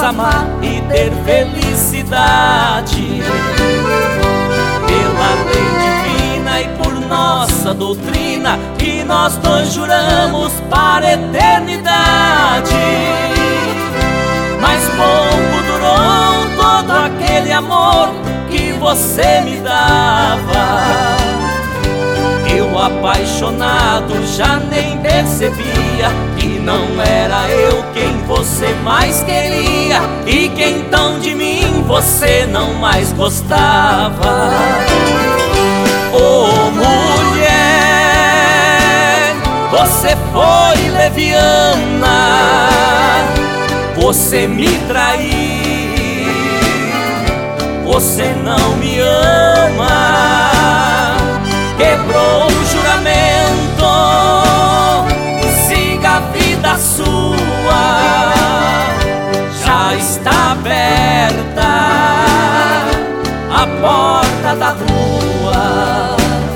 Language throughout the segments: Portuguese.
amar e ter felicidade. Pela lei divina e por nossa doutrina, que nós dois juramos para a eternidade. Mas pouco durou todo aquele amor que você me dava. Eu, apaixonado, já nem percebia que não era eu quem você mais queria, e que então de mim você não mais gostava. Oh, mulher, você foi leviana, você me traiu, você não me ama, quebrou o juramento, siga a vida sua, já está aberta a porta da rua.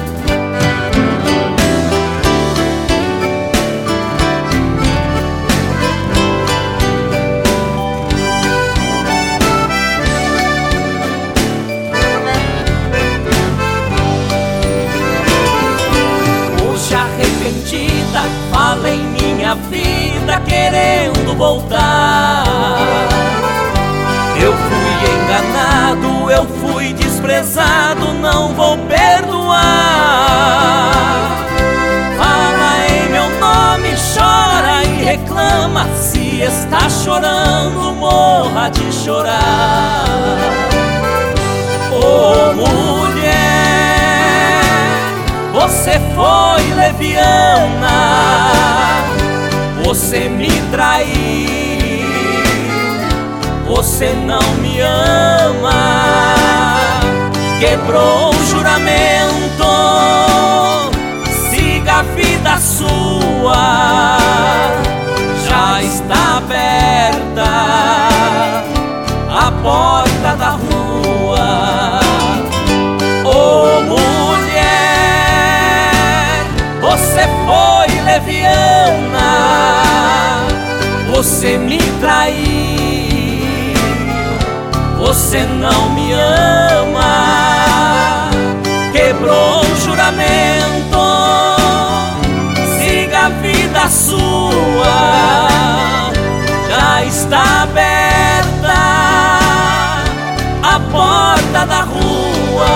Arrependida, fala em minha vida, querendo voltar. Eu fui enganado, eu fui desprezado, não vou perdoar. Fala em meu nome, chora e reclama, se está chorando, morra de chorar. Oh, mulher, você foi leviana, você me traiu, você não me ama, quebrou o juramento, siga a vida sua, já está aberta a porta da rua. Oh, mulher, você foi leviana, você me traiu, você não me ama, quebrou o juramento, siga a vida sua, já está aberta a porta da rua,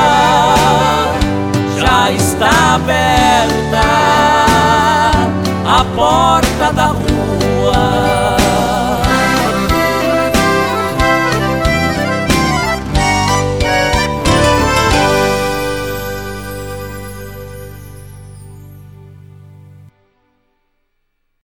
já está aberta a porta da rua.